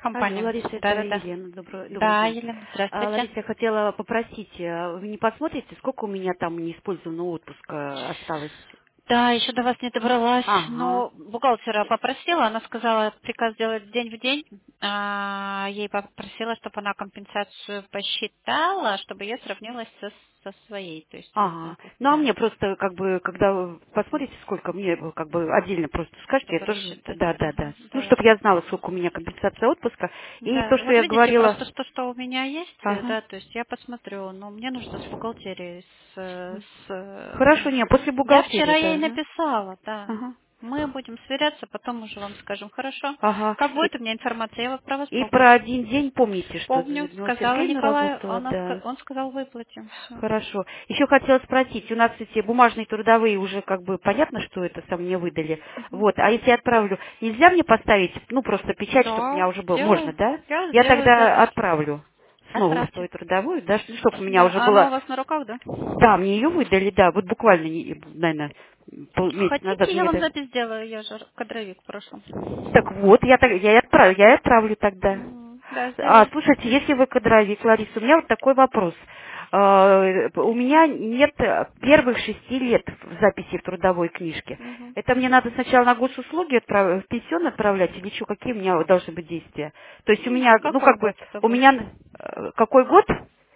Алло, компания. Лариса, это Да-да-да. Елена. Добрый Да, день. Елена, здравствуйте. Лариса, я хотела попросить, вы не посмотрите, сколько у меня там неиспользованного отпуска осталось? Да, еще до вас не добралась, Ага. но бухгалтера попросила, она сказала приказ делать день в день. Ей попросила, чтобы она компенсацию посчитала, чтобы я сравнилась со своей, то есть, Ага. Ну, а соответственно, мне просто, как бы, когда вы посмотрите, сколько мне, как бы, отдельно просто скажите, я чтобы тоже, рассчитать. да, да, Мгм. да. Ну, Да, я чтобы я посмотрю. знала, сколько у меня компенсация отпуска. И Да, то, что вот я видите, говорила, просто то, что у меня есть, ага. да, то есть я посмотрю, но мне нужно с бухгалтерией, Хорошо, не, после Я бухгалтерии, вчера ей да. написала, да. Ага. Мы будем сверяться, потом уже вам скажем, хорошо. Ага. Как будет у меня информация, я про вас И помню. про один день помните, что Помню, Людмила сказала Сергеевна Николаю, работала, да. он сказал, выплатим. Все. Хорошо. Еще хотела спросить, у нас эти бумажные трудовые уже как бы понятно, что это сам мне выдали. Вот, а если я отправлю, нельзя мне поставить, ну, просто печать, чтобы у Да, меня уже было? Можно, сделаю. да? Я Я сделаю тогда запись. отправлю снова в Отправьте. свою трудовую, да, чтобы у меня Да, уже а она у было... вас на руках, да? Да, мне ее выдали, да, вот буквально, наверное, месяц назад Хотите, я мне вам это... запись сделаю, я же кадровик в прошлом. Так вот, я и отправлю тогда. Да, А, сделаю. слушайте, если вы кадровик, Лариса, у меня вот такой вопрос. У меня нет первых 6 лет в записи в трудовой книжке. Мгм. Это мне надо сначала на госуслуги в пенсион отправлять или что, какие у меня должны быть действия? То есть у меня, ну Какой как бы, год это у был? меня какой год?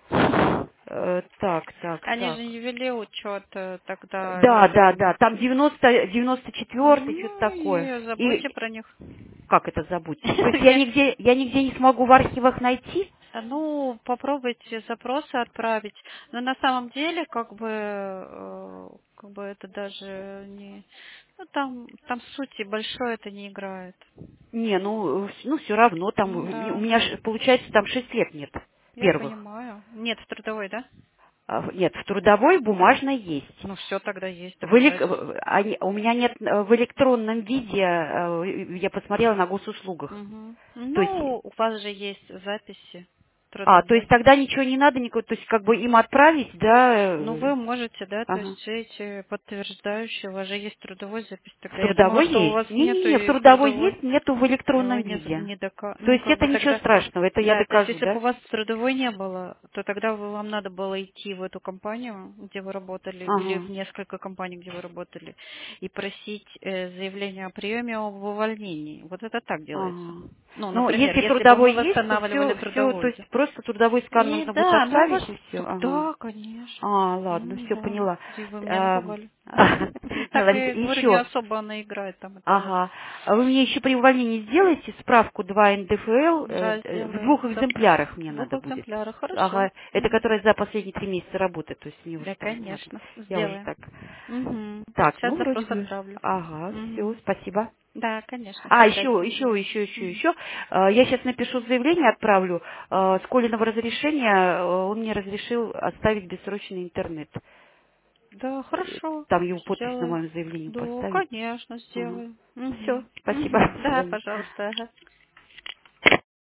Так, так, Они же так. не вели учет тогда Да, да, электронный. да, там 94-й, что-то Ну такое. и забудьте И про них. как это забудь? То есть я нигде не смогу в архивах найти? Ну, попробуйте запросы отправить. Но на самом деле, как бы это даже не... Ну, там сути большой это не играет. Не, ну все равно, там, у Да, меня, получается, там 6 лет нет я первых. понимаю. Нет, в трудовой, да? Нет, в трудовой бумажной есть. Ну, все тогда есть В элек- доказательства. у меня нет в электронном виде, я посмотрела на госуслугах. Мгм. То есть, Ну, у вас же есть записи то есть трудовой. тогда ничего не надо, то есть как бы им отправить, да, Ну, вы можете, да, то есть ага. все эти подтверждающие, у вас же есть трудовой запись. В Тогда я думала, трудовой что у вас есть? нету Не-не-не, в и в трудовой трудовой. есть, нету в электронном Вы виде. То ну, есть как это бы ничего тогда, страшного, это я да, то есть докажу, если бы да? у вас трудовой не было, то тогда вам надо было идти в эту компанию, где вы работали, или в Ага, несколько компаний, где вы работали, и просить заявление о приеме об увольнении. Вот это так делается. ага. Ну, Ну, например, если если бы трудовой мы есть, то восстанавливали все, то трудовую. есть просто трудовой скан И нужно будет да, ну у вас, отправить и все. Ага. да, конечно. А, ладно, все Да, поняла. и вы мне Эм, напугали. Не, Так Лариса, и говорю, не еще. особо она играет там это вот. Ага. А вы мне еще при увольнении сделаете справку 2 НДФЛ, Да, в сделаю. 2 экземплярах В мне двух надо будет. экземплярах, хорошо. Ага. Это которая за последние 3 месяца работы, то есть мне уже Да, там надо. конечно, Я уже сделаем. так. Угу. Так, Сейчас ну вроде запрос бы. отправлю. Ага, все, Угу. спасибо. Да, конечно, А, еще, всегда еще, сделаю. еще, еще, Мгм. еще. Я сейчас напишу заявление, отправлю. С Колиного разрешения он мне разрешил оставить бессрочный интернет. Да, хорошо, Там его подпись на сделаю. моем заявлении Да, поставить. конечно, Ага. сделаю. Все, Угу. спасибо. Угу. До Да, свидания. пожалуйста. Ага.